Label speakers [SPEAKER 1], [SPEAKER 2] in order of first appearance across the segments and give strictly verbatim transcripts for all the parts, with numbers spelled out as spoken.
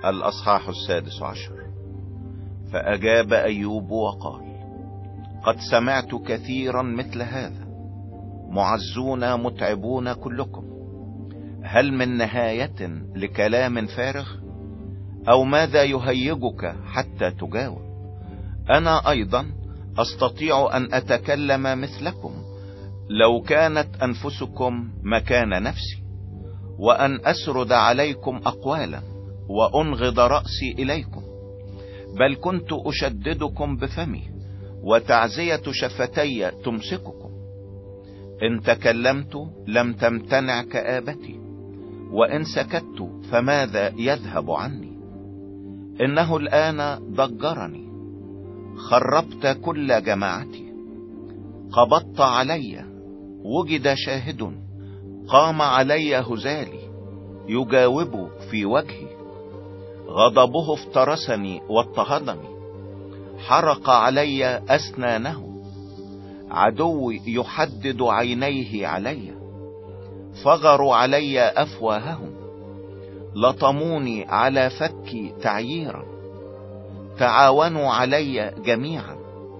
[SPEAKER 1] الأصحاح السادس عشر. فأجاب أيوب وقال: قد سمعت كثيرا مثل هذا، معزون متعبون كلكم، هل من نهاية لكلام فارغ؟ أو ماذا يهيجك حتى تجاوب؟ أنا أيضا أستطيع أن أتكلم مثلكم لو كانت أنفسكم مكان نفسي، وأن أسرد عليكم أقوالا وأنغض رأسي إليكم، بل كنت أشددكم بفمي، وتعزية شفتي تمسككم. إن تكلمت لم تمتنع كآبتي، وإن سكت فماذا يذهب عني؟ إنه الآن ضجرني، خربت كل جماعتي، قبضت علي، وجد شاهد، قام علي هزالي، يجاوب في وجهي، غضبه افترسني واضطهدني، حرق علي أسنانه، عدوي يحدد عينيه علي، فغروا علي أفواههم، لطموني على فكي تعييرا، تعاونوا علي جميعا،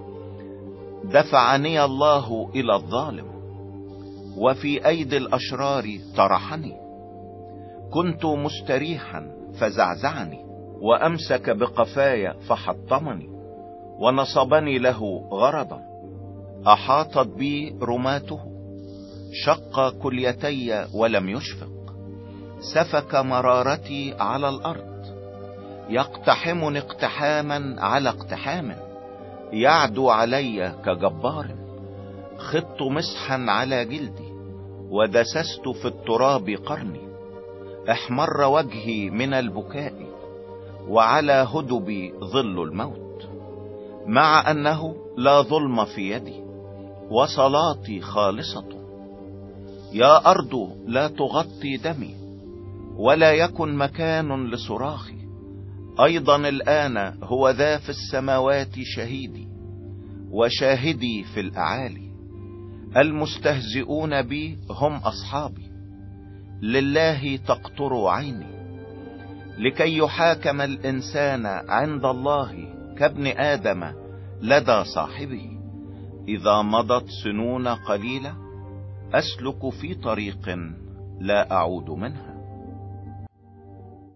[SPEAKER 1] دفعني الله إلى الظالم، وفي أيدي الأشرار طرحني، كنت مستريحا فزعزعني، وأمسك بقفاي فحطمني، ونصبني له غرضا، أحاطت بي رماته، شق كليتي ولم يشفق، سفك مرارتي على الأرض، يقتحمني اقتحاما على اقتحام، يعدو علي كجبار، خضت مسحا على جلدي، ودسست في التراب قرني، احمر وجهي من البكاء، وعلى هدبي ظل الموت، مع أنه لا ظلم في يدي، وصلاتي خالصة. يا أرض لا تغطي دمي، ولا يكن مكان لصراخي، أيضا الآن هو ذا في السماوات شهيدي، وشاهدي في الأعالي، المستهزئون بي هم أصحابي، لله تقطر عيني، لكي يحاكم الإنسان عند الله كابن آدم لدى صاحبه. إذا مضت سنون قليلة أسلك في طريق لا أعود منها.